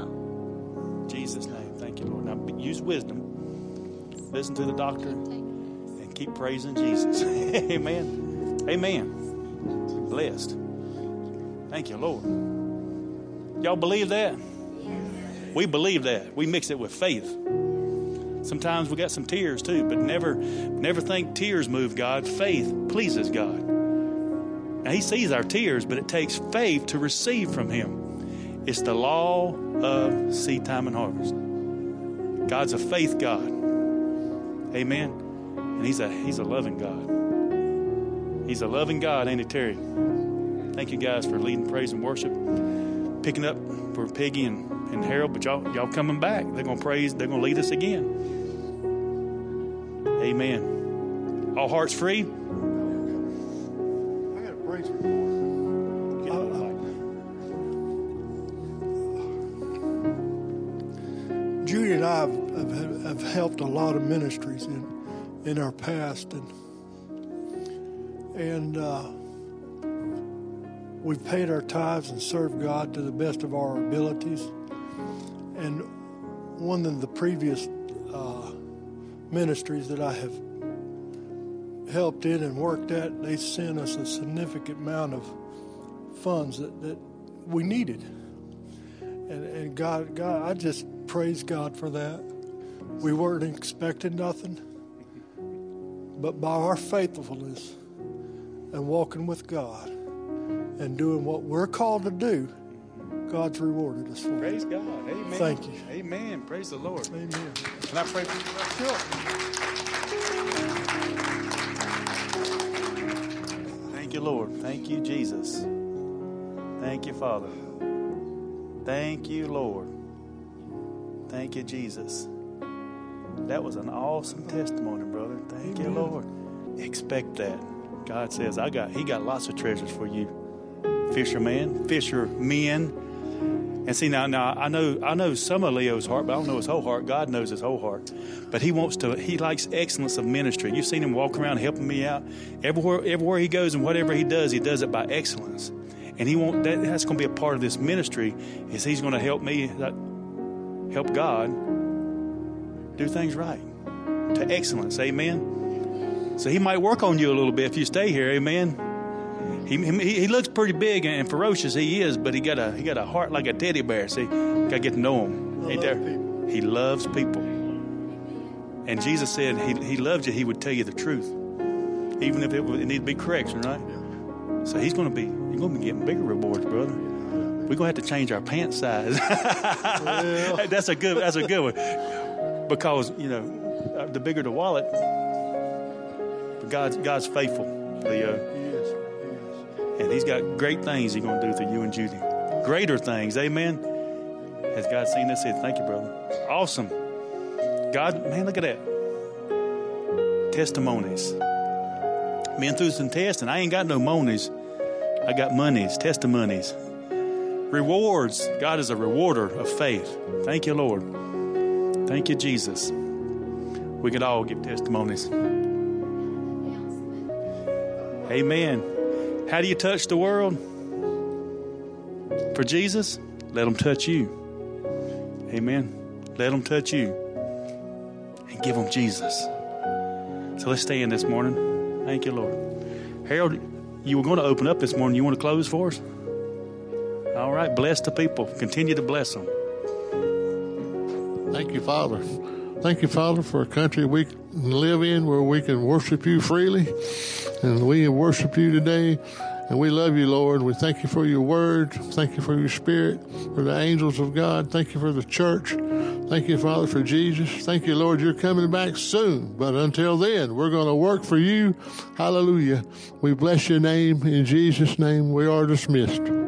In Jesus' name. Thank you, Lord. Now use wisdom. Listen to the doctor and keep praising Jesus. Amen. Amen. Blessed. Thank you, Lord. Y'all believe that? We believe that. We mix it with faith. Sometimes we got some tears too, but never, never think tears move God. Faith pleases God. Now, he sees our tears, but it takes faith to receive from him. It's the law of seed time and harvest. God's a faith God. Amen. And he's a he's a loving God. He's a loving God, ain't he, Terry? Thank you guys for leading praise and worship. Picking up for Peggy and, and Harold, but y'all y'all coming back. They're gonna praise, they're gonna lead us again. Amen. All hearts free. Judy and I have, have, have helped a lot of ministries in, in our past, and And uh, we've paid our tithes and served God to the best of our abilities. And one of the previous uh, ministries that I have helped in and worked at, they sent us a significant amount of funds that, that we needed. And, and God, God, I just praise God for that. We weren't expecting nothing, but by our faithfulness and walking with God and doing what we're called to do, God's rewarded us for it. Praise God. Amen. Thank you. Amen. Praise the Lord. Amen. Can I pray for you? Sure. Thank you, Lord. Thank you, Jesus. Thank you, Father. Thank you, Lord. Thank you, Jesus. That was an awesome testimony, brother. Thank you, Lord. Expect that. God says, I got, He got lots of treasures for you. Fisherman, fishermen. And see, now, now I know, I know some of Leo's heart, but I don't know his whole heart. God knows his whole heart. But he wants to. He likes excellence of ministry. You've seen him walk around helping me out. Everywhere, everywhere he goes, and whatever he does, he does it by excellence. And he want that. That's going to be a part of this ministry. Is he's going to help me, help God do things right to excellence. Amen. So he might work on you a little bit if you stay here. Amen. He, he he looks pretty big and ferocious. He is, but he got a he got a heart like a teddy bear. See, got to get to know him. Ain't there? He loves people, and Jesus said he he loved you. He would tell you the truth, even if it, would, it need to be correction, right? So he's going to be you're going to be getting bigger rewards, brother. We're going to have to change our pant size. that's a good that's a good one, because you know the bigger the wallet, but God's God's faithful, Leo. And he's got great things he's going to do through you and Judy. Greater things. Amen. Has God seen this? Said, thank you, brother. Awesome. God, man, look at that. Testimonies. Been through some tests, and I ain't got no monies. I got monies, testimonies. Rewards. God is a rewarder of faith. Thank you, Lord. Thank you, Jesus. We could all give testimonies. Amen. How do you touch the world? For Jesus, let them touch you. Amen. Let them touch you. And give them Jesus. So let's stay in this morning. Thank you, Lord. Harold, you were going to open up this morning. You want to close for us? All right. Bless the people. Continue to bless them. Thank you, Father. Thank you, Father, for a country we can live in where we can worship you freely. And we worship you today. And we love you, Lord. We thank you for your word. Thank you for your spirit, for the angels of God. Thank you for the church. Thank you, Father, for Jesus. Thank you, Lord, you're coming back soon. But until then, we're going to work for you. Hallelujah. We bless your name. In Jesus' name, we are dismissed.